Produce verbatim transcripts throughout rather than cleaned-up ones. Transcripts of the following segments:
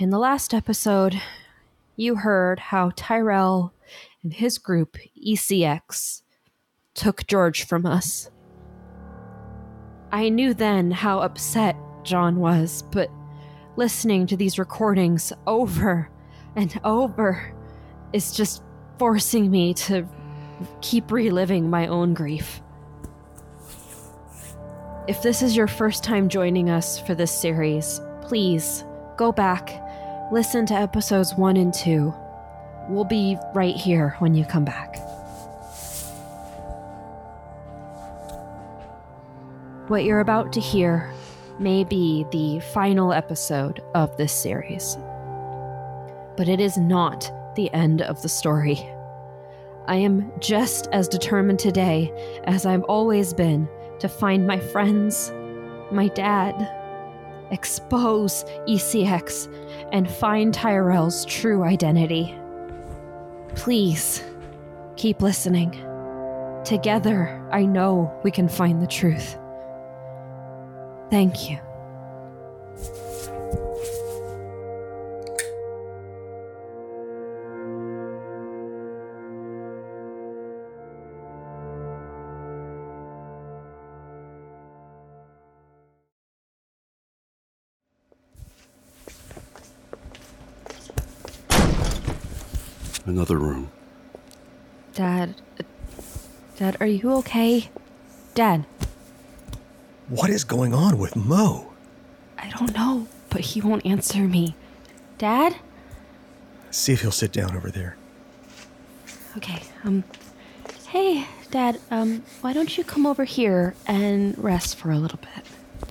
In the last episode, you heard how Tyrell and his group, E C X, took George from us. I knew then how upset John was, but listening to these recordings over and over is just forcing me to keep reliving my own grief. If this is your first time joining us for this series, please go back, listen to episodes one and two. We'll be right here when you come back. What you're about to hear may be the final episode of this series, but it is not the end of the story. I am just as determined today as I've always been to find my friends, my dad, expose E C X, and find Tyrell's true identity. Please, keep listening. Together, I know we can find the truth. Thank you. Another room. Dad, uh, Dad, are you okay? Dad. What is going on with Mo? I don't know, but he won't answer me. Dad? See if he'll sit down over there. Okay, um, hey, Dad, um, why don't you come over here and rest for a little bit?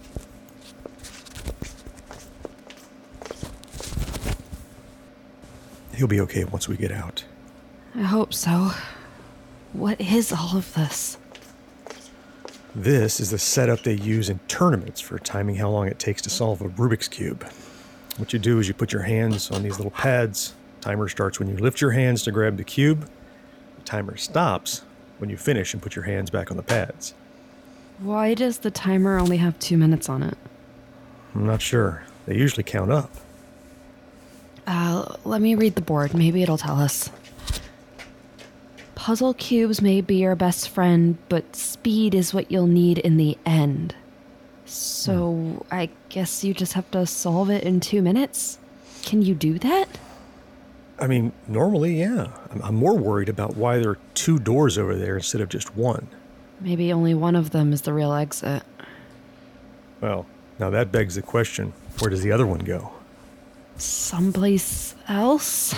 He'll be okay once we get out. I hope so. What is all of this? This is the setup they use in tournaments for timing how long it takes to solve a Rubik's Cube. What you do is you put your hands on these little pads. Timer starts when you lift your hands to grab the cube. The timer stops when you finish and put your hands back on the pads. Why does the timer only have two minutes on it? I'm not sure. They usually count up. Uh, let me read the board. Maybe it'll tell us. Puzzle cubes may be your best friend, but speed is what you'll need in the end. So, hmm. I guess you just have to solve it in two minutes? Can you do that? I mean, normally, yeah. I'm, I'm more worried about why there are two doors over there instead of just one. Maybe only one of them is the real exit. Well, now that begs the question, where does the other one go? Someplace else?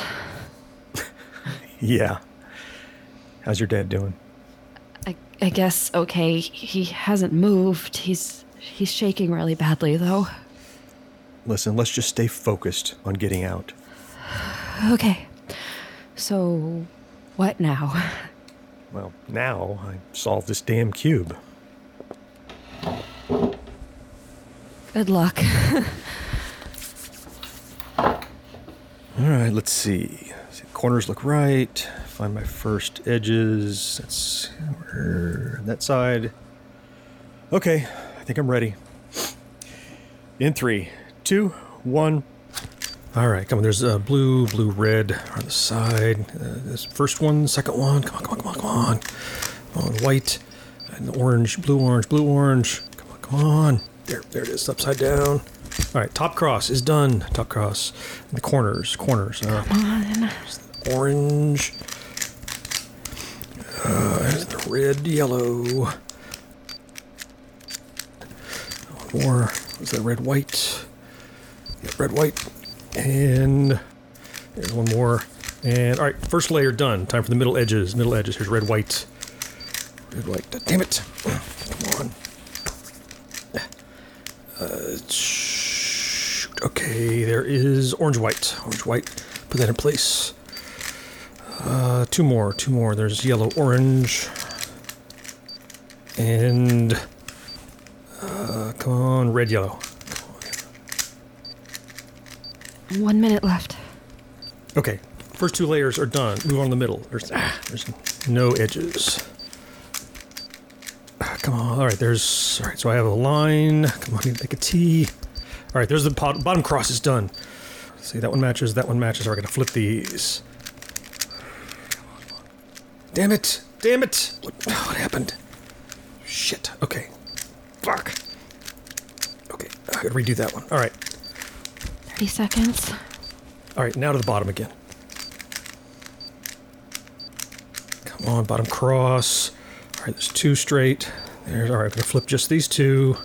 Yeah. How's your dad doing? I, I guess okay. He hasn't moved. He's he's shaking really badly, though. Listen, let's just stay focused on getting out. Okay. So, what now? Well, now I solved this damn cube. Good luck. All right, let's see. see. Corners look right. Find my first edges. That's that side. Okay, I think I'm ready. In three, two, one. All right, come on. There's uh, blue, blue, red on the side. Uh, this first one, second one. Come on, come on, come on, come on. Come on, white and orange, blue, orange, blue, orange. Come on, come on. There, there it is, upside down. All right, top cross is done. Top cross. And the corners, corners. Uh, come on. Orange. Uh, there's the red, yellow. One more. What's that? Red, white. Yeah, red, white. And there's one more. And all right, first layer done. Time for the middle edges. Middle edges. Here's red, white. Red, white. Damn it. Come on. Uh, shoot. Okay, there is orange, white. Orange, white. Put that in place. Uh, two more. Two more. There's yellow, orange. And uh, come on, red, yellow. One minute left. Okay, first two layers are done. Move on to the middle. There's ah, there's no edges. Ah, come on. All right, there's all right. So I have a line. Come on, make a T. All right, there's the pot, bottom cross is done. See, that one matches, that one matches. We're gonna flip these. Damn it! Damn it! What, what happened? Shit. Okay. Fuck. Okay, I gotta redo that one. All right. thirty seconds. All right, now to the bottom again. Come on, bottom cross. All right, there's two straight. There's, all right, I'm gonna flip just these two.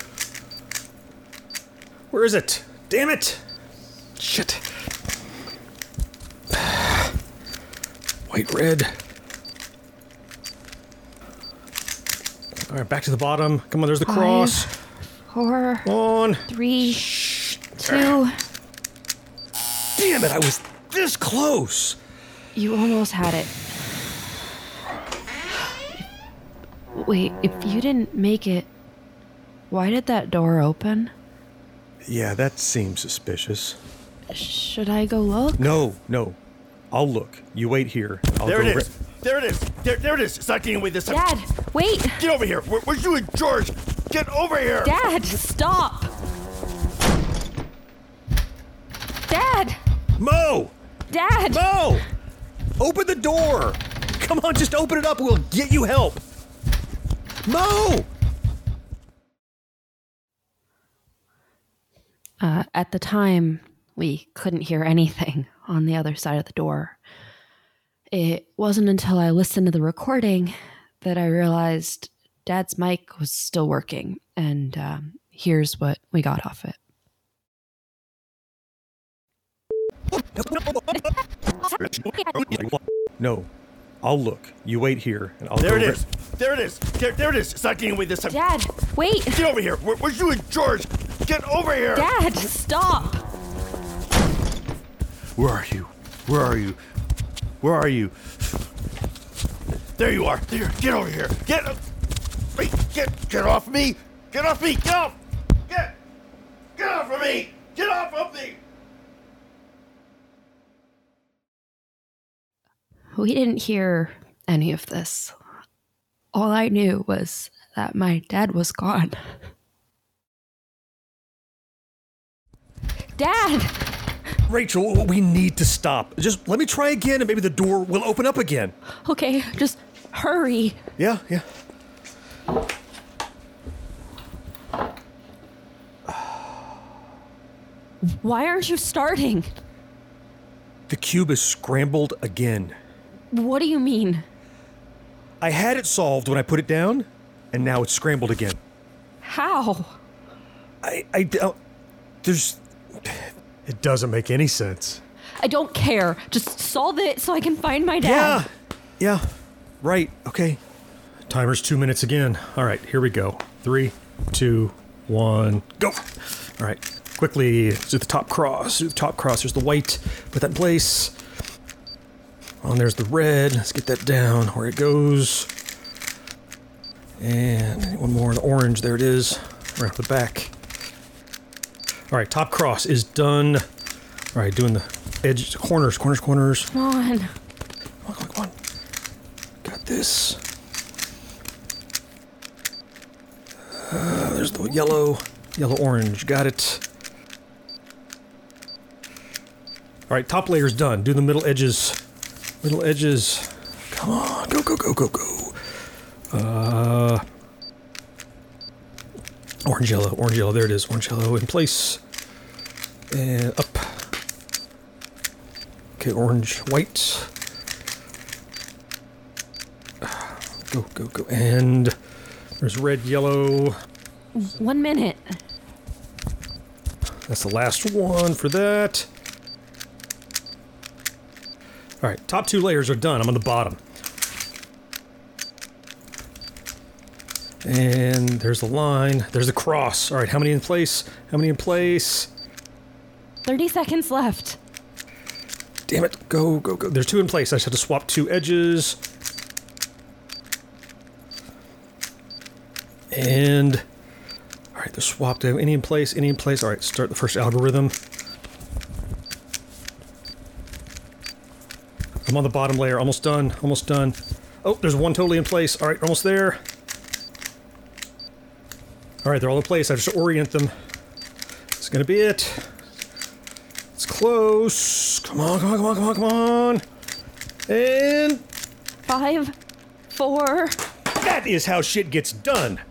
Where is it? Damn it! Shit. White, red. All right, back to the bottom. Come on, there's the Five, cross. Four, Come on. three, two. Damn it, I was this close. You almost had it. Wait, if you didn't make it, why did that door open? Yeah, that seems suspicious. Should I go look? No, no. I'll look. You wait here. I'll There go it is. ra- There it is. There, there it is. It's not getting away this time. Dad, wait! Get over here. Where, where's you and George? Get over here. Dad, stop! Dad! Mo! Dad! Mo! Open the door! Come on, just open it up. We'll get you help. Mo! Uh, at the time, we couldn't hear anything on the other side of the door. It wasn't until I listened to the recording that I realized Dad's mic was still working, and um, here's what we got off it. No. I'll look. You wait here, and I'll There go it ra- is. There it is. There, there it is. It's not getting away this time. Dad, wait! Get over here. Where, where's you and George? Get over here. Dad, stop! Where are you? Where are you? Where are you? There you are. There. Get over here. Get. Uh, wait. Get. Get off me. Get off me. Get off. Get. Get off of me. Get off of me. We didn't hear any of this. All I knew was that my dad was gone. Dad! Rachel, we need to stop. Just let me try again, and maybe the door will open up again. Okay, just hurry. Yeah, yeah. Why aren't you starting? The cube is scrambled again. What do you mean? I had it solved when I put it down, and now it's scrambled again. How? I, I don't. There's. It doesn't make any sense. I don't care. Just solve it so I can find my dad. Yeah. Yeah. Right. Okay. Timer's two minutes again. All right. Here we go. Three, two, one, go. All right. Quickly do the top cross. Do the top cross. There's the white. Put that in place. Oh, and there's the red. Let's get that down where it goes. And one more, the orange. There it is. Around the back. All right, top cross is done. All right, doing the edge, corners, corners, corners. Come on. Come on, come on, come on. Got this. Uh, there's the yellow, yellow, orange. Got it. All right, top layer's done. Do the middle edges. Middle edges. Come on, go, go, go, go, go. Uh, orange, yellow, orange, yellow. There it is. Orange, yellow in place. And up. Okay, orange, white. Go, go, go. And there's red, yellow. One minute. That's the last one for that. All right, top two layers are done. I'm on the bottom. And there's the line. There's the cross. All right, how many in place? How many in place? thirty seconds left. Damn it. Go, go, go. There's two in place. I just have to swap two edges. And, all right, they're swapped. Any in place, any in place. All right, start the first algorithm. I'm on the bottom layer. Almost done. Almost done. Oh, there's one totally in place. All right, almost there. All right, they're all in place. I just orient them. It's going to be it. It's close. Come on, come on, come on, come on, come on. And Five, four. that is how shit gets done.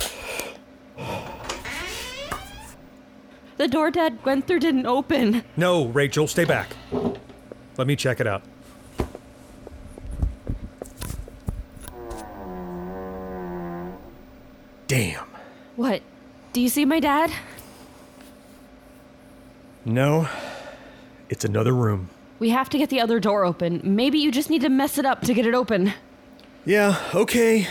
The door Dad went through didn't open. No, Rachel, stay back. Let me check it out. Damn. What? Do you see my dad? No, it's another room. We have to get the other door open. Maybe you just need to mess it up to get it open. Yeah, okay.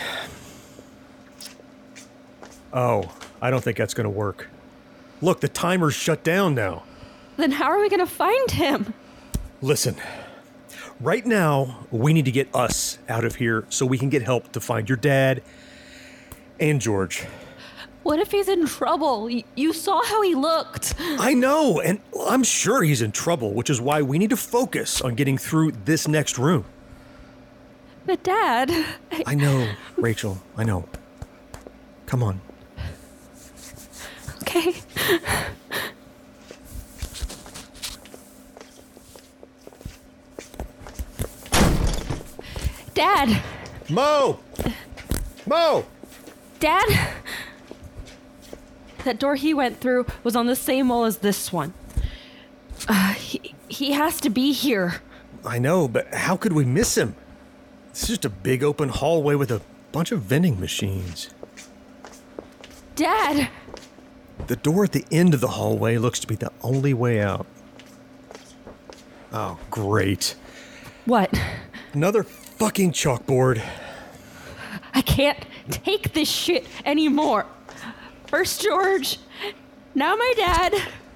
Oh, I don't think that's gonna work. Look, the timer's shut down now. Then how are we gonna find him? Listen, right now, we need to get us out of here so we can get help to find your dad and George. What if he's in trouble? Y- You saw how he looked. I know, and I'm sure he's in trouble, which is why we need to focus on getting through this next room. But Dad, I, I know, Rachel, I know. Come on. okay. Dad, Mo! Mo! Dad. That door he went through was on the same wall as this one. Uh, he, he has to be here. I know, but how could we miss him? It's just a big open hallway with a bunch of vending machines. Dad! The door at the end of the hallway looks to be the only way out. Oh, great. What? Another fucking chalkboard. I can't take this shit anymore. First George, now my dad.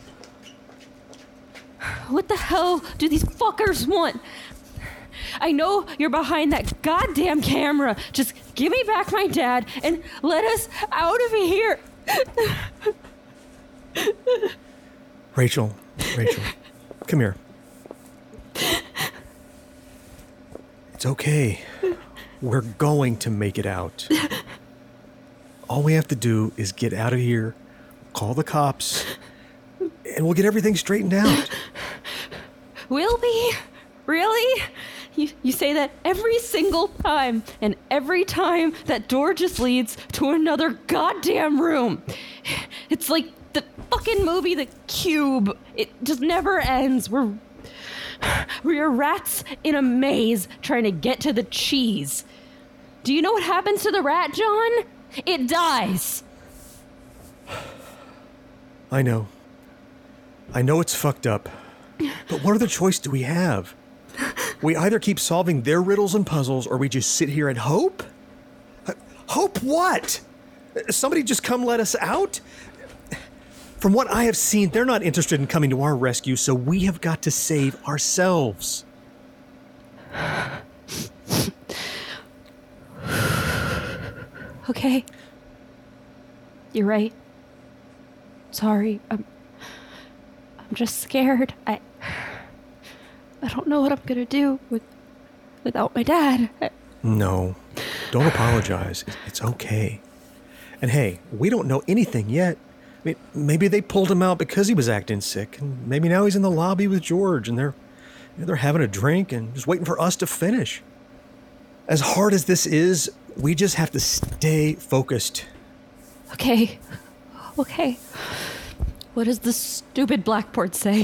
What the hell do these fuckers want? I know you're behind that goddamn camera. Just give me back my dad and let us out of here. Rachel, Rachel, come here. It's okay. We're going to make it out. All we have to do is get out of here, call the cops, and we'll get everything straightened out. Will we? Really? You, you say that every single time, and every time that door just leads to another goddamn room. It's like the fucking movie The Cube. It just never ends. We're, we're rats in a maze trying to get to the cheese. Do you know what happens to the rat, John? It dies. I know. I know it's fucked up. But what other choice do we have? We either keep solving their riddles and puzzles, or we just sit here and hope? H- Hope what? Somebody just come let us out? From what I have seen, they're not interested in coming to our rescue, so we have got to save ourselves. Okay. You're right. Sorry. I'm I'm just scared. I I don't know what I'm going to do with without my dad. I, No, don't apologize. It's okay. And hey, we don't know anything yet. I mean, maybe they pulled him out because he was acting sick, and maybe now he's in the lobby with George, and they're you know, they're having a drink and just waiting for us to finish. As hard as this is, we just have to stay focused. okay. Okay. What does the stupid blackboard say?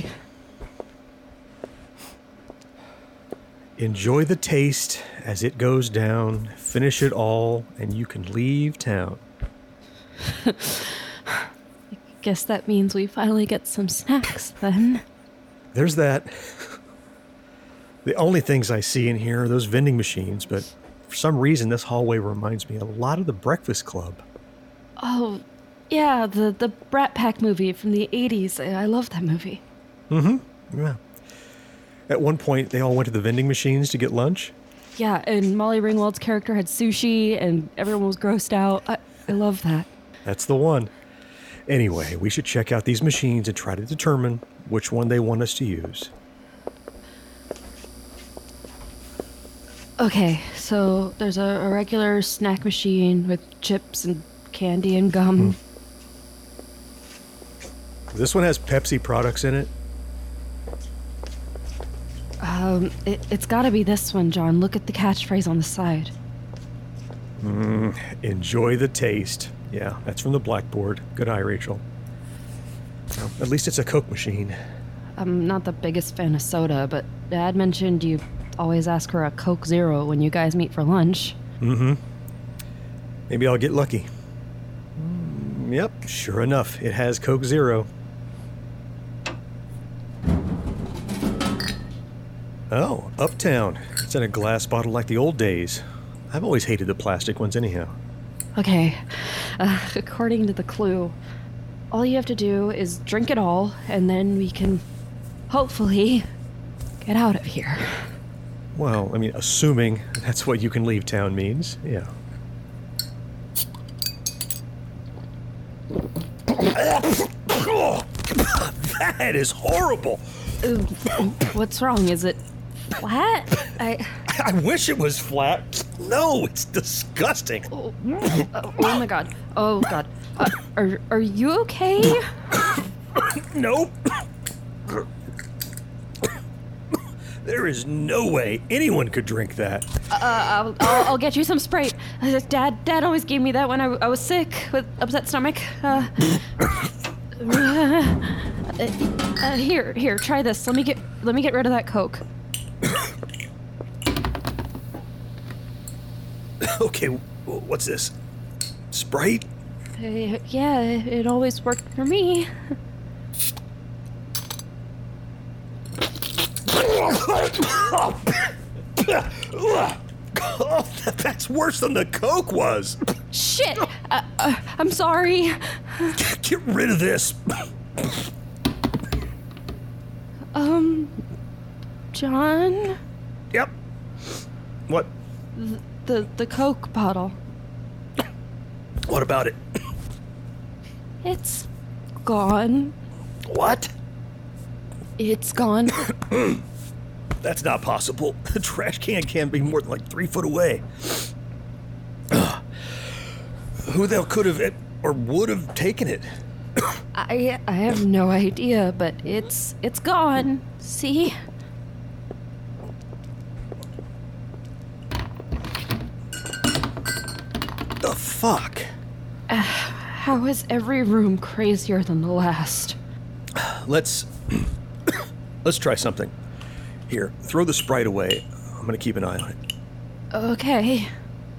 Enjoy the taste as it goes down, finish it all, and you can leave town. Guess that means we finally get some snacks then. There's that. The only things I see in here are those vending machines, but for some reason this hallway reminds me a lot of the Breakfast Club. Oh, yeah, the, the Brat Pack movie from the eighties. I, I love that movie. Mm-hmm. Yeah. At one point, they all went to the vending machines to get lunch. Yeah, and Molly Ringwald's character had sushi and everyone was grossed out. I, I love that. That's the one. Anyway, we should check out these machines and try to determine which one they want us to use. Okay, so there's a, a regular snack machine with chips and candy and gum. This one has Pepsi products in it. Um, it, it's gotta be this one, John. Look at the catchphrase on the side. Mm, enjoy the taste. Yeah, that's from the blackboard. Good eye, Rachel. Well, at least it's a Coke machine. I'm not the biggest fan of soda, but Dad mentioned you always ask for a Coke Zero when you guys meet for lunch. Mm-hmm. Maybe I'll get lucky. Mm, yep, sure enough, it has Coke Zero. Oh, Uptown. It's in a glass bottle like the old days. I've always hated the plastic ones anyhow. Okay, uh, according to the clue, all you have to do is drink it all, and then we can, hopefully, get out of here. Well, I mean, assuming that's what you can leave town means, yeah. That is horrible! Uh, what's wrong? Is it flat? I... I wish it was flat. No, it's disgusting. Oh, oh, oh my god. Oh god. Uh, are, are you okay? Nope. There is no way anyone could drink that. Uh, I'll, I'll, I'll get you some Sprite. Uh, Dad, Dad always gave me that when I, I was sick with upset stomach. Uh, uh, uh, here, here, try this. Let me get, let me get rid of that Coke. Okay, what's this? Sprite? Uh, yeah, it, it always worked for me. Oh, that's worse than the Coke was. Shit! Uh, uh, I'm sorry. Get rid of this. Um, John? Yep. What? The, the, the Coke bottle. What about it? It's gone. What? It's gone. That's not possible. The trash can can't be more than like three foot away. Ugh. Who the hell could have or would have taken it? I I have no idea, but it's it's gone. See? The fuck? Uh, how is every room crazier than the last? Let's let's try something. Here, throw the Sprite away. I'm gonna keep an eye on it. Okay.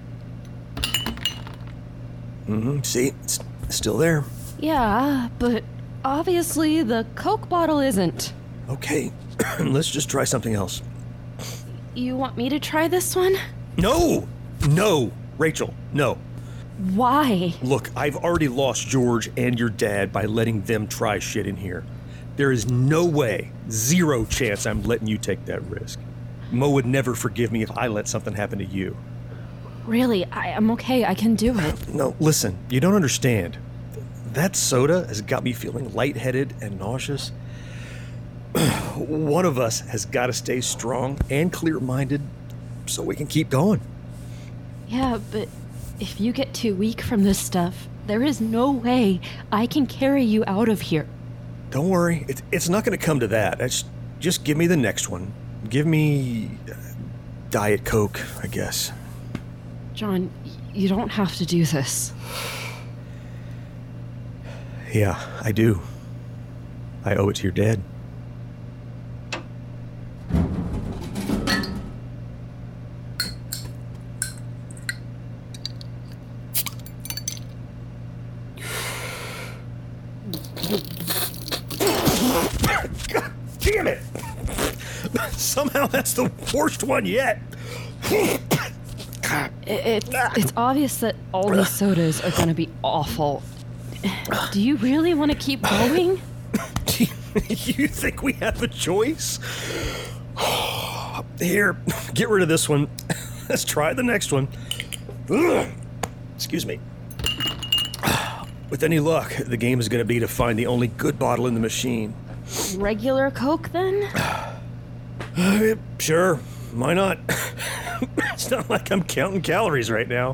Mm-hmm. See, it's still there. Yeah, but obviously the Coke bottle isn't. Okay, let's just try something else. You want me to try this one? No! No! Rachel, no. Why? Look, I've already lost George and your dad by letting them try shit in here. There is no way, zero chance I'm letting you take that risk. Mo would never forgive me if I let something happen to you. Really, I am okay. I can do it. No, listen, you don't understand. That soda has got me feeling lightheaded and nauseous. One of us has got to stay strong and clear-minded so we can keep going. Yeah, but if you get too weak from this stuff, there is no way I can carry you out of here. Don't worry, it, it's not going to come to that. It's, just give me the next one. Give me uh, Diet Coke, I guess. John, you don't have to do this. Yeah, I do. I owe it to your dad. God damn it! Somehow that's the worst one yet. It, it, it's obvious that all these sodas are going to be awful. Do you really want to keep going? You think we have a choice? Here, get rid of this one. Let's try the next one. Excuse me. With any luck, the game is going to be to find the only good bottle in the machine. Regular Coke, then? Uh, sure, why not? It's not like I'm counting calories right now.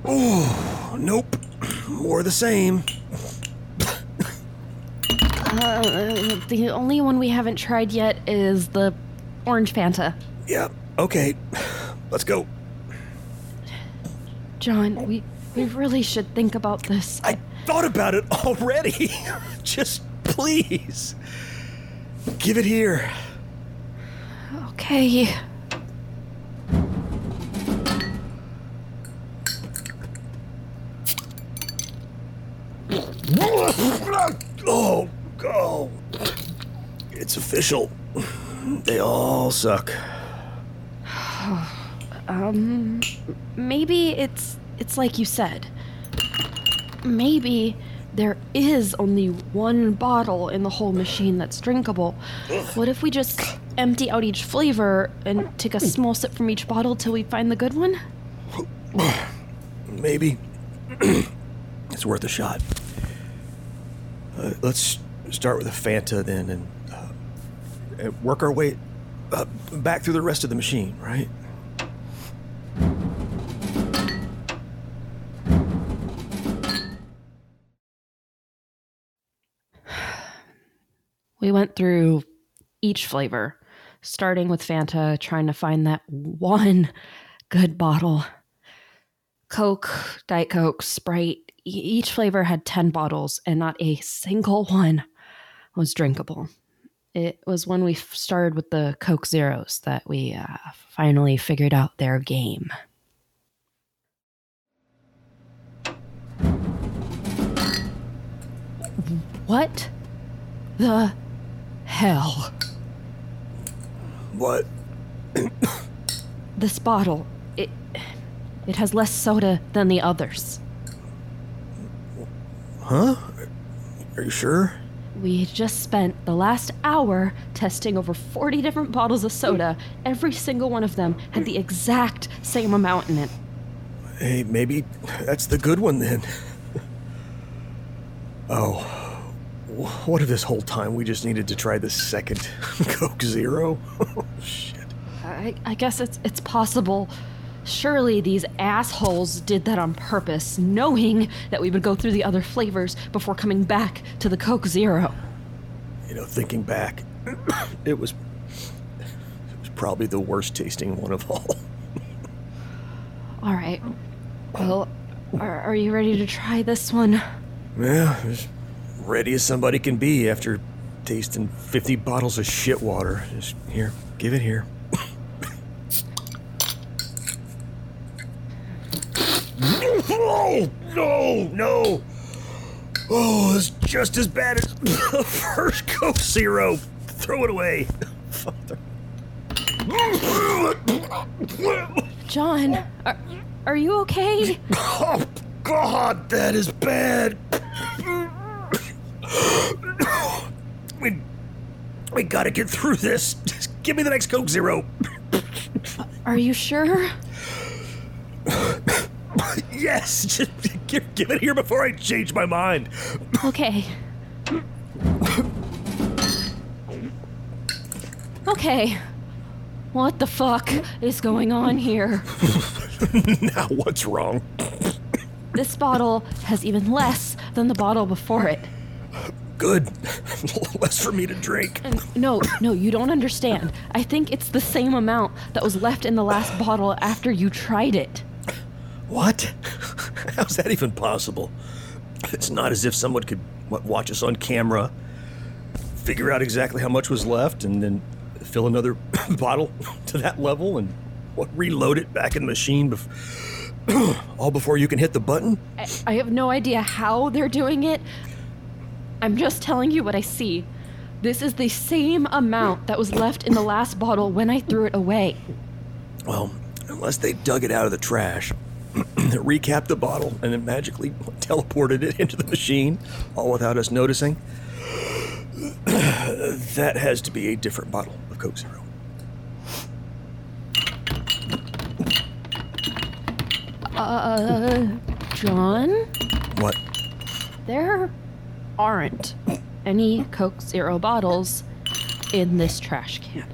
Oh, nope. More the same. Uh, the only one we haven't tried yet is the orange Fanta. Yeah, okay. Let's go. John, we, we really should think about this. I thought about it already. Just please. Give it here. Okay. Oh, oh. It's official. They all suck. Um, maybe it's it's like you said. Maybe there is only one bottle in the whole machine that's drinkable. What if we just empty out each flavor and take a small sip from each bottle till we find the good one? Maybe. It's worth a shot. Uh, let's start with a Fanta then, and uh, work our way uh, back through the rest of the machine, right? We went through each flavor, starting with Fanta, trying to find that one good bottle. Coke, Diet Coke, Sprite, e- each flavor had ten bottles, and not a single one was drinkable. It was when we f- started with the Coke Zeros that we uh, finally figured out their game. What the hell? What? This bottle, it it has less soda than the others. Huh? Are you sure? We just spent the last hour testing over forty different bottles of soda. Every single one of them had the exact same amount in it. Hey, maybe that's the good one then. Oh, what if this whole time we just needed to try the second Coke Zero? Oh, shit. I, I guess it's it's possible. Surely these assholes did that on purpose, knowing that we would go through the other flavors before coming back to the Coke Zero. You know, thinking back, it was it was probably the worst tasting one of all. All right. Well, are, are you ready to try this one? Yeah, as ready as somebody can be after tasting fifty bottles of shit water. Just here, give it here. Oh, no, no. Oh, it's just as bad as the first Coke Zero. Throw it away. Father. John, are, are you okay? Oh, God, that is bad. We, we gotta get through this. Just give me the next Coke Zero. Are you sure? Yes, just give, give it here before I change my mind. Okay. Okay. What the fuck is going on here? Now what's wrong? This bottle has even less than the bottle before it. Good. Less for me to drink. And no, no, you don't understand. I think it's the same amount that was left in the last bottle after you tried it. What? How's that even possible? It's not as if someone could what, watch us on camera, figure out exactly how much was left, and then fill another bottle to that level and what reload it back in the machine bef- all before you can hit the button? I, I have no idea how they're doing it. I'm just telling you what I see. This is the same amount that was left in the last bottle when I threw it away. Well, unless they dug it out of the trash, recapped the bottle, and then magically teleported it into the machine, all without us noticing, that has to be a different bottle of Coke Zero. Uh, John? What? There aren't any Coke Zero bottles in this trash can.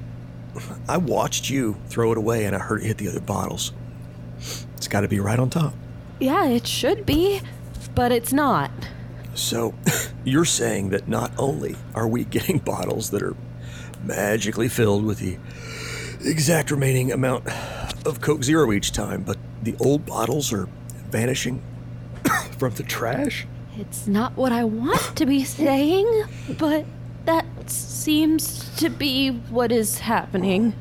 I watched you throw it away and I heard it hit the other bottles. It's got to be right on top. Yeah, it should be, but it's not. So, you're saying that not only are we getting bottles that are magically filled with the exact remaining amount of Coke Zero each time, but the old bottles are vanishing from the trash? It's not what I want to be saying, but that seems to be what is happening.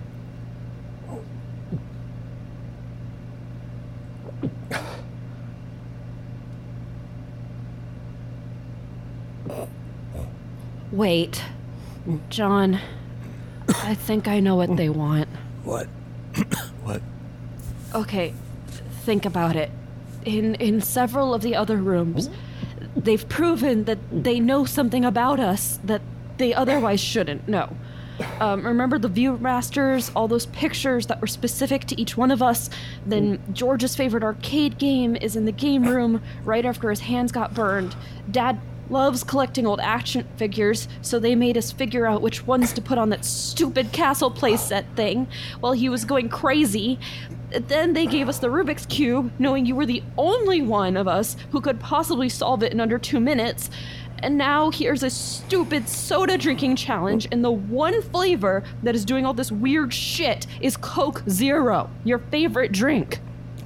Wait, John, I think I know what they want. What? What? Okay, think about it. In in several of the other rooms, they've proven that they know something about us that they otherwise shouldn't know. Um, remember the Viewmasters, all those pictures that were specific to each one of us? Then George's favorite arcade game is in the game room right after his hands got burned. Dad loves collecting old action figures, so they made us figure out which ones to put on that stupid castle playset thing while he was going crazy. Then they gave us the Rubik's Cube, knowing you were the only one of us who could possibly solve it in under two minutes. And now here's a stupid soda drinking challenge, and the one flavor that is doing all this weird shit is Coke Zero, your favorite drink.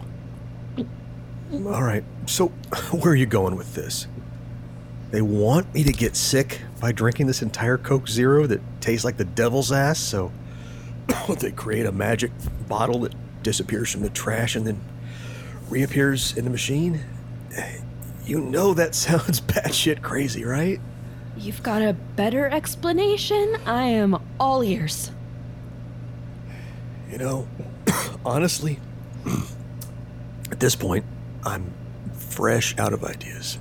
All right, so where are you going with this? They want me to get sick by drinking this entire Coke Zero that tastes like the devil's ass, so they create a magic bottle that disappears from the trash and then reappears in the machine? You know that sounds batshit crazy, right? You've got a better explanation? I am all ears. You know, honestly, at this point, I'm fresh out of ideas.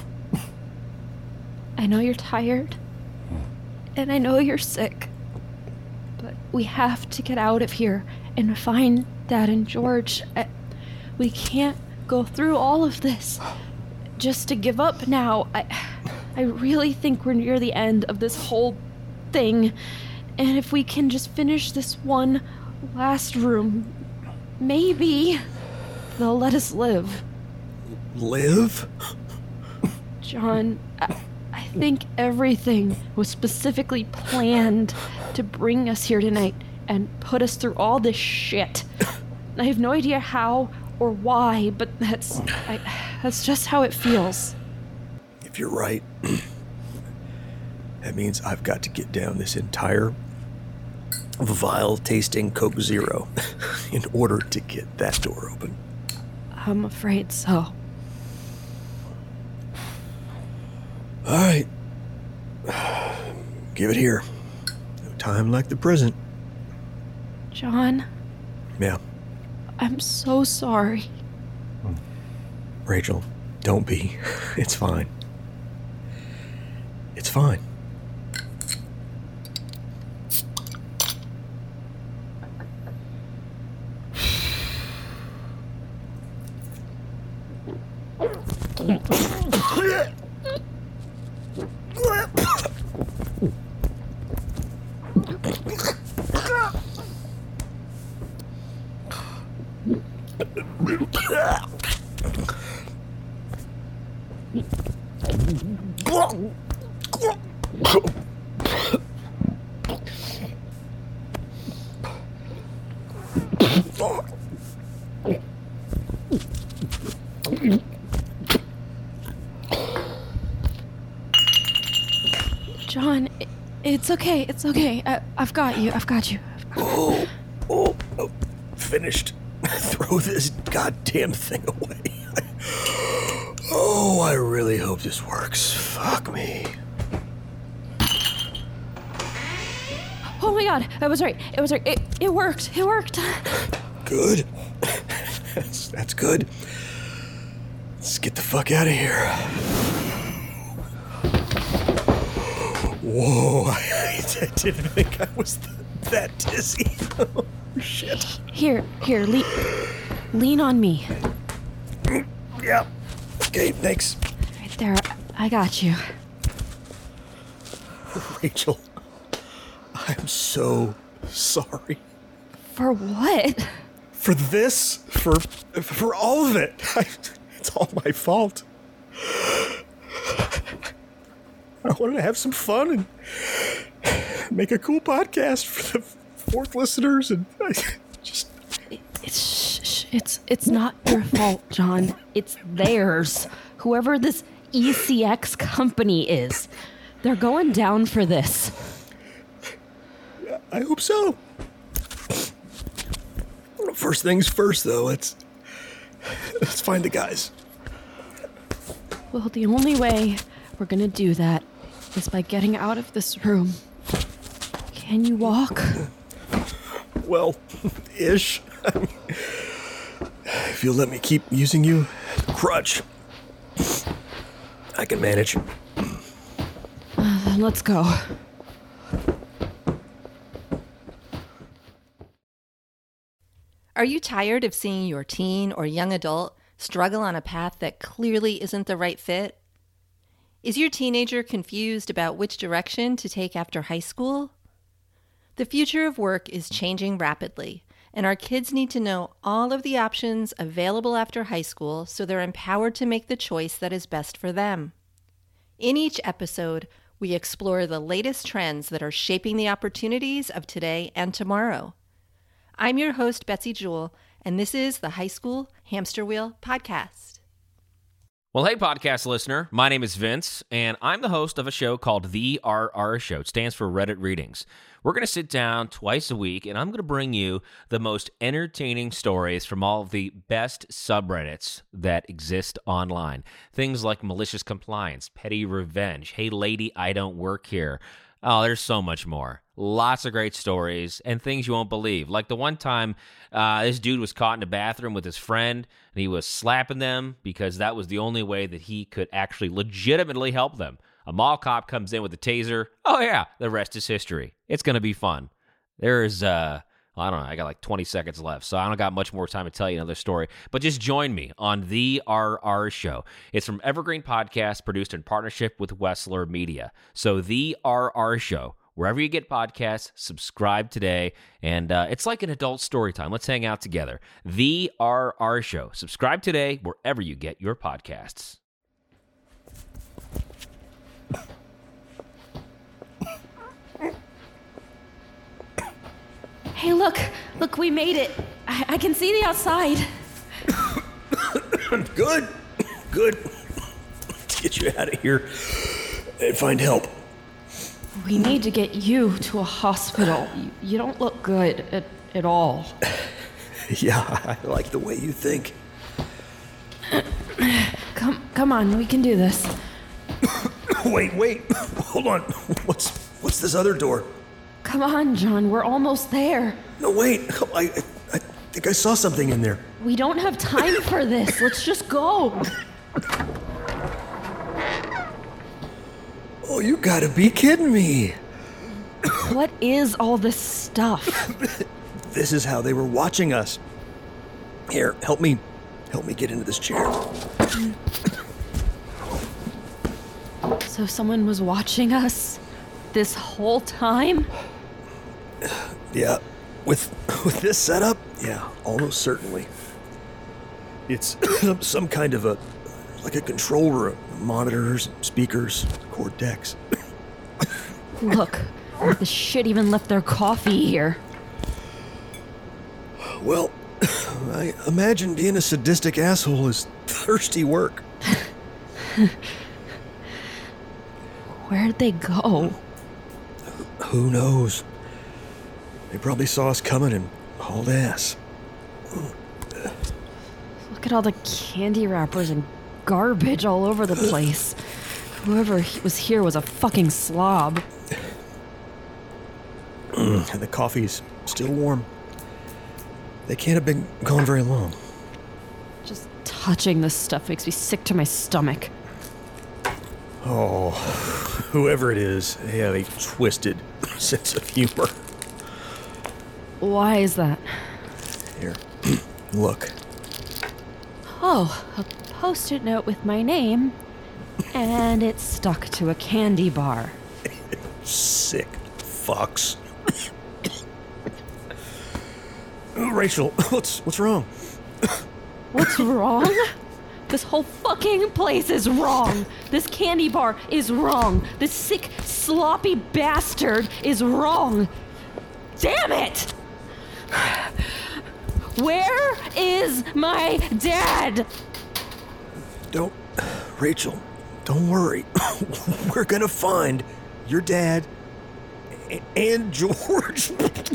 I know you're tired, and I know you're sick, but we have to get out of here and find Dad and George. I, we can't go through all of this just to give up now. I, I really think we're near the end of this whole thing, and if we can just finish this one last room, maybe they'll let us live. Live? John, I, I think everything was specifically planned to bring us here tonight and put us through all this shit. I have no idea how or why, but that's I, that's just how it feels. If you're right, that means I've got to get down this entire vile-tasting Coke Zero in order to get that door open. I'm afraid so. All right. Give it here. No time like the present. John, Yeah. I'm so sorry. Rachel, don't be. It's fine. It's fine. John, i- it's okay. It's okay. I, I've got you. I've got you. Oh, oh, oh, finished. Throw this goddamn thing away. Oh, I really hope this works. Fuck me. Oh my god, I was right. It was right. It, it worked. It worked. Good. That's, that's good. Let's get the fuck out of here. Whoa, I, I didn't think I was th- that dizzy. Oh, shit. Here, here, lean, lean on me. Yeah. Okay, thanks. Right there. I got you. Rachel, I'm so sorry. For what? For this, for for all of it. I, It's all my fault. I wanted to have some fun and make a cool podcast for the fourth listeners, and I just... It's it's it's not your fault, John. It's theirs. Whoever this E C X company is, they're going down for this. I hope so. First things first, though. Let's let's find the guys. Well, the only way we're gonna do that is by getting out of this room. Can you walk? Well, ish. If you'll let me keep using you as a crutch, I can manage. Uh, then let's go. Are you tired of seeing your teen or young adult struggle on a path that clearly isn't the right fit? Is your teenager confused about which direction to take after high school? The future of work is changing rapidly, and our kids need to know all of the options available after high school so they're empowered to make the choice that is best for them. In each episode, we explore the latest trends that are shaping the opportunities of today and tomorrow. I'm your host, Betsy Jewell, and this is the High School Hamster Wheel Podcast. Well, hey, podcast listener. My name is Vince, and I'm the host of a show called The R R Show. It stands for Reddit Readings. We're going to sit down twice a week, and I'm going to bring you the most entertaining stories from all of the best subreddits that exist online. Things like malicious compliance, petty revenge, hey, lady, I don't work here. Oh, there's so much more. Lots of great stories and things you won't believe. Like the one time uh, this dude was caught in a bathroom with his friend, and he was slapping them because that was the only way that he could actually legitimately help them. A mall cop comes in with a taser. Oh, yeah, the rest is history. It's going to be fun. There's, uh, well, I don't know, I got like twenty seconds left, so I don't got much more time to tell you another story. But just join me on The R R Show. It's from Evergreen Podcast, produced in partnership with Wessler Media. So The R R Show, wherever you get podcasts, subscribe today. And uh, it's like an adult story time. Let's hang out together. The R R Show. Subscribe today wherever you get your podcasts. Hey, look. Look, we made it. I, I can see the outside. Good. Good. Let's get you out of here and find help. We need to get you to a hospital. You, you don't look good at, at all. Yeah, I like the way you think. Come, come on, we can do this. Wait, wait. Hold on. What's what's this other door? Come on, John, we're almost there. No, wait. I, I, I think I saw something in there. We don't have time for this. Let's just go. Oh, you gotta be kidding me. What is all this stuff? This is how they were watching us. Here, help me. Help me get into this chair. So someone was watching us this whole time? Yeah, with with this setup, yeah, almost certainly. It's some kind of a, like a control room, monitors, speakers, cord decks. Look, the shit even left their coffee here. Well, I imagine being a sadistic asshole is thirsty work. Where'd they go? Who knows? They probably saw us coming and hauled ass. Look at all the candy wrappers and garbage all over the place. Whoever was here was a fucking slob. And the coffee's still warm. They can't have been gone very long. Just touching this stuff makes me sick to my stomach. Oh, whoever it is, they have a twisted sense of humor. Why is that? Here, look. Oh, a post-it note with my name, and it's stuck to a candy bar. Sick fucks. Oh, Rachel, what's what's wrong? What's wrong? This whole fucking place is wrong. This candy bar is wrong. This sick, sloppy bastard is wrong. Damn it! Where is my dad? Don't, Rachel, don't worry. We're gonna find your dad a- and George.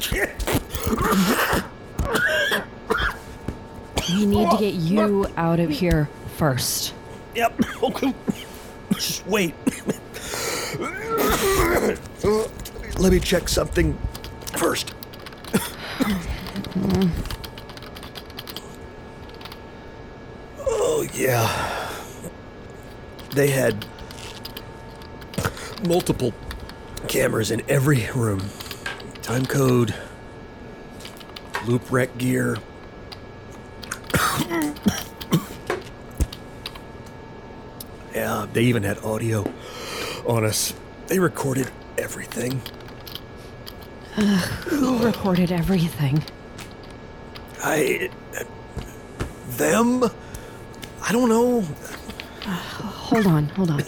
We need to get you out of here first. Yep. Okay. Just wait. Let me check something first. Oh, yeah. They had multiple cameras in every room. Time code, loop wreck gear. Yeah, they even had audio on us. They recorded everything. Uh, who recorded everything? I... Them? I don't know. Uh, hold on, hold on. It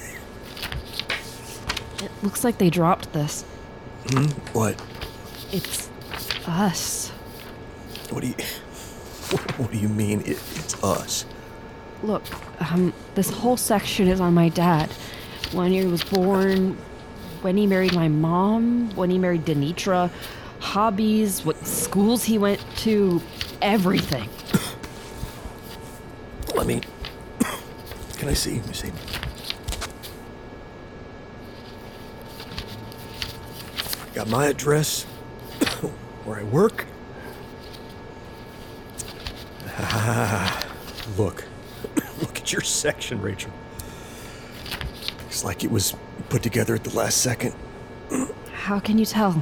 looks like they dropped this. Hmm? What? It's us. What do you... What do you mean, it, it's us? Look, um, this whole section is on my dad. When he was born, when he married my mom, when he married Denitra, hobbies, what schools he went to, everything. Let me... Can I see? Let me see. Got my address, where I work. Ah, look. Look at your section, Rachel. It's like it was put together at the last second. How can you tell?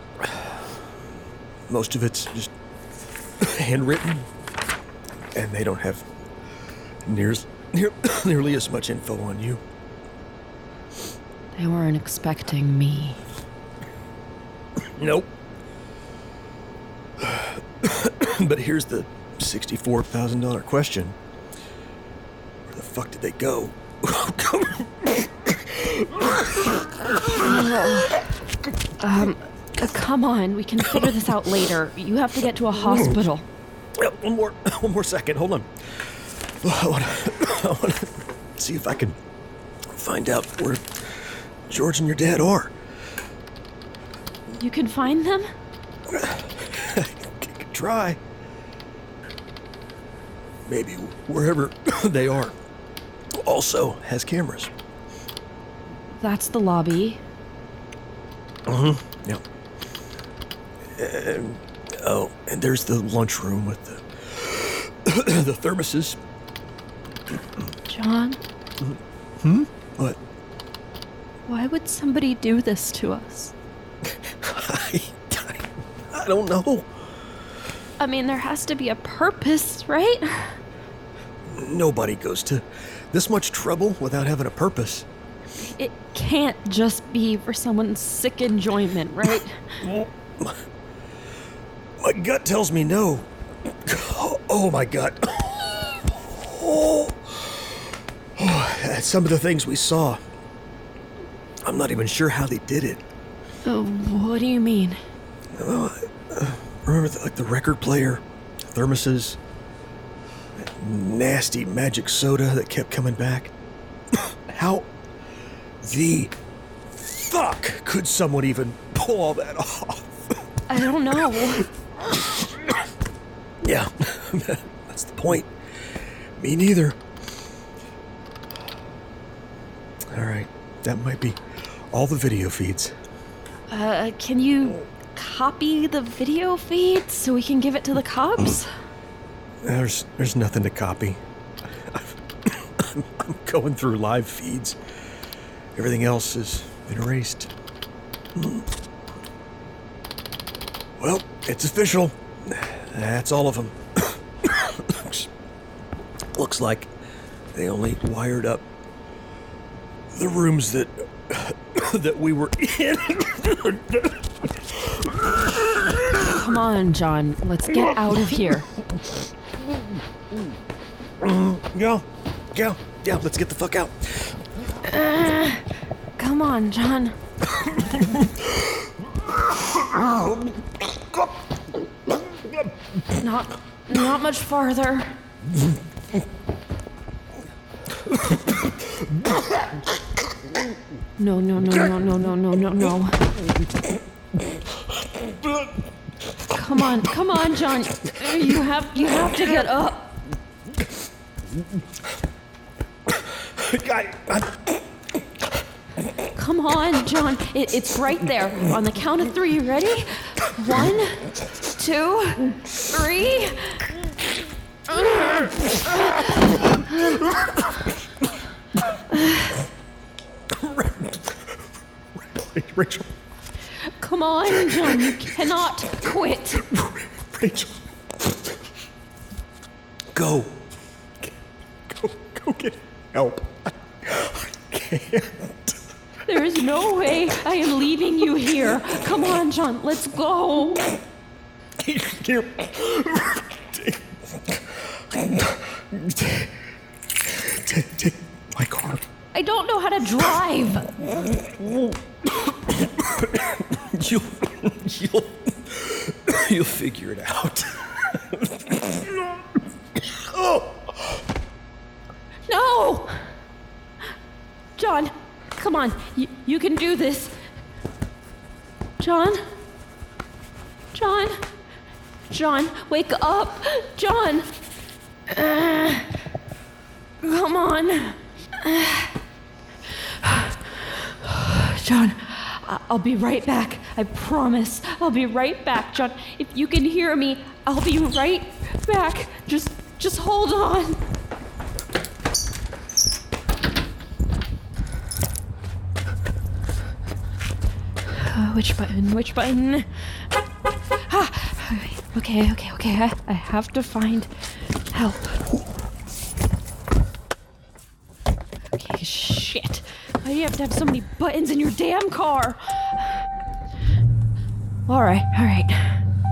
Most of it's just handwritten, and they don't have near, near, nearly as much info on you. They weren't expecting me. Nope. But here's the sixty-four thousand dollars question. Where the fuck did they go? um, uh, come on, we can figure this out later. You have to get to a hospital. Well, one more, one more second. Hold on. I want to, I want to see if I can find out where George and your dad are. You can find them? I could try. Maybe wherever they are also has cameras. That's the lobby. Mm-hmm. Yeah. And, oh, and there's the lunchroom with the the thermoses. John? Hmm? What? Why would somebody do this to us? I, I, I don't know. I mean, there has to be a purpose, right? Nobody goes to this much trouble without having a purpose. It can't just be for someone's sick enjoyment, right? my, my gut tells me no. Oh, oh my gut. Oh. Oh, some of the things we saw. I'm not even sure how they did it. Uh, what do you mean? Uh, uh, remember, the, like the record player, thermoses, that nasty magic soda that kept coming back. How the fuck could someone even pull all that off? I don't know. Yeah, that's the point. Me neither. All right, that might be all the video feeds. Uh, can you copy the video feed so we can give it to the cops? There's there's nothing to copy. I'm, I'm going through live feeds. Everything else has been erased. Well, it's official. That's all of them. Looks like they only wired up the rooms that that we were in. Come on, John. Let's get out of here. Yeah, Yeah, yeah, let's get the fuck out. Uh, come on, John. Not, not much farther. No, no, no, no, no, no, no, no, no. Come on, come on, John. You have, you have to get up. I, I, Come on, John. It, it's right there. On the count of three, you ready? One, two, three. Rachel. Come on, John. You cannot quit. Rachel. Go. Go, go get help. I, I can't. There is no way I am leaving you here. Come on, John. Let's go. Here. Take, take, take my car. I don't know how to drive. You'll, you'll, you'll figure it out. Oh. No! John, come on. You, you can do this. John? John? John, wake up. John! Uh, come on. Uh, John, I- I'll be right back. I promise. I'll be right back, John. If you can hear me, I'll be right back. Just, just hold on. Uh, which button? Which button? Ah, okay, okay, okay. I, I have to find help. Okay, shit. Why do you have to have so many buttons in your damn car? All right, all right.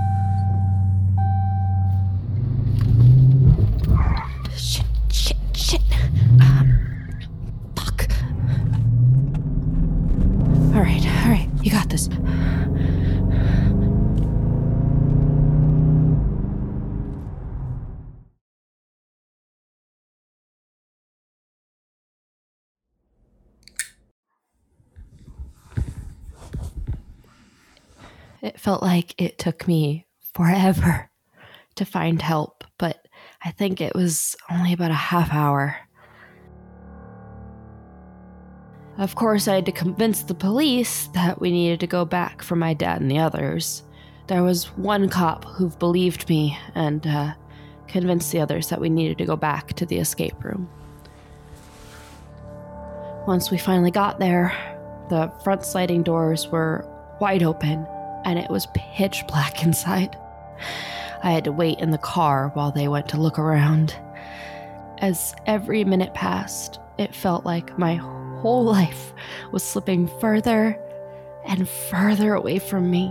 Shit, shit, shit. Um, fuck. All right, all right. You got this. It felt like it took me forever to find help, but I think it was only about a half hour. Of course, I had to convince the police that we needed to go back for my dad and the others. There was one cop who believed me and uh, convinced the others that we needed to go back to the escape room. Once we finally got there, the front sliding doors were wide open, and it was pitch black inside. I had to wait in the car while they went to look around. As every minute passed, it felt like my whole life was slipping further and further away from me.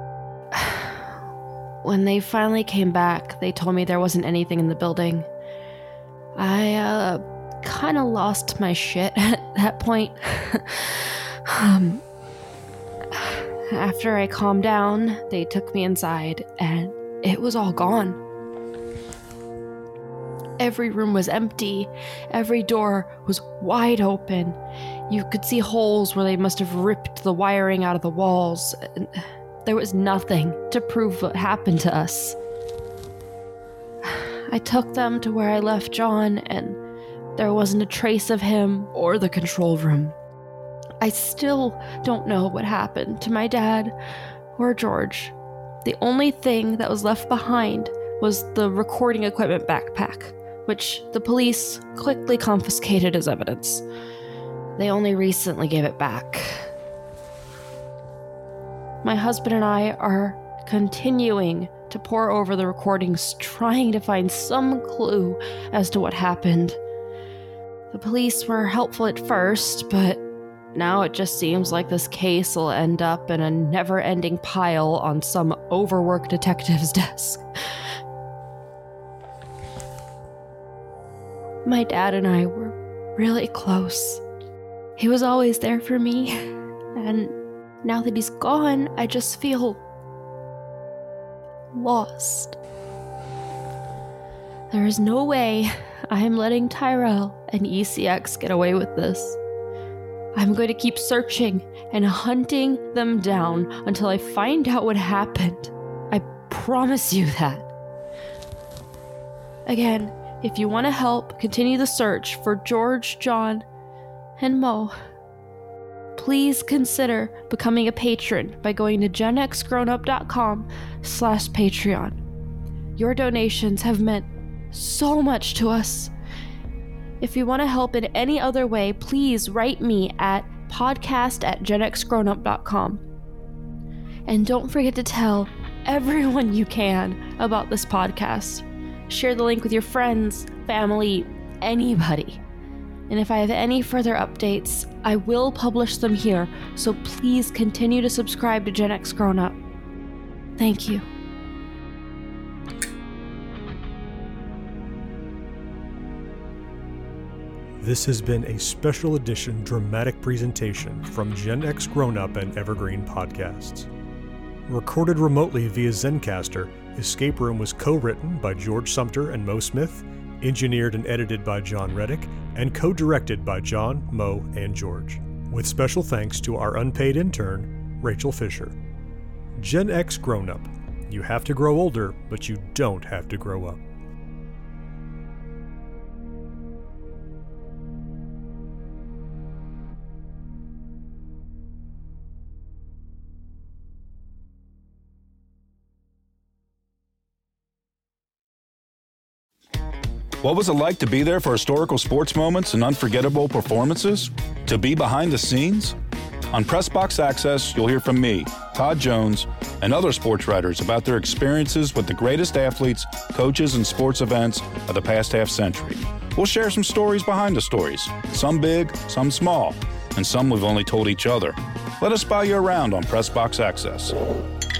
When they finally came back, they told me there wasn't anything in the building. I, uh, kind of lost my shit at that point. um... After I calmed down, they took me inside, and it was all gone. Every room was empty. Every door was wide open. You could see holes where they must have ripped the wiring out of the walls. There was nothing to prove what happened to us. I took them to where I left John, and there wasn't a trace of him or the control room. I still don't know what happened to my dad or George. The only thing that was left behind was the recording equipment backpack, which the police quickly confiscated as evidence. They only recently gave it back. My husband and I are continuing to pore over the recordings, trying to find some clue as to what happened. The police were helpful at first, but now it just seems like this case will end up in a never-ending pile on some overworked detective's desk. my dad and I were really close. He was always there for me, and now that he's gone, I just feel lost. There is no way I am letting Tyrell and E C X get away with this. I'm going to keep searching and hunting them down until I find out what happened. I promise you that. Again, if you want to help continue the search for George, John, and Mo, please consider becoming a patron by going to genxgrownup.com slash Patreon. Your donations have meant so much to us. If you want to help in any other way, please write me at podcast at genxgrownup dot com. And don't forget to tell everyone you can about this podcast. Share the link with your friends, family, anybody. And if I have any further updates, I will publish them here, so please continue to subscribe to Gen X Grown Up. Thank you. This has been a special edition dramatic presentation from Gen X Grown Up and Evergreen Podcasts. Recorded remotely via Zencastr, Escape Room was co-written by George Sumter and Mo Smith, engineered and edited by John Reddick, and co-directed by John, Mo, and George. With special thanks to our unpaid intern, Rachel Fisher. Gen X Grown Up. You have to grow older, but you don't have to grow up. What was it like to be there for historical sports moments and unforgettable performances? To be behind the scenes? On Pressbox Access, you'll hear from me, Todd Jones, and other sports writers about their experiences with the greatest athletes, coaches, and sports events of the past half century. We'll share some stories behind the stories, some big, some small, and some we've only told each other. Let us spy you around on Pressbox Access.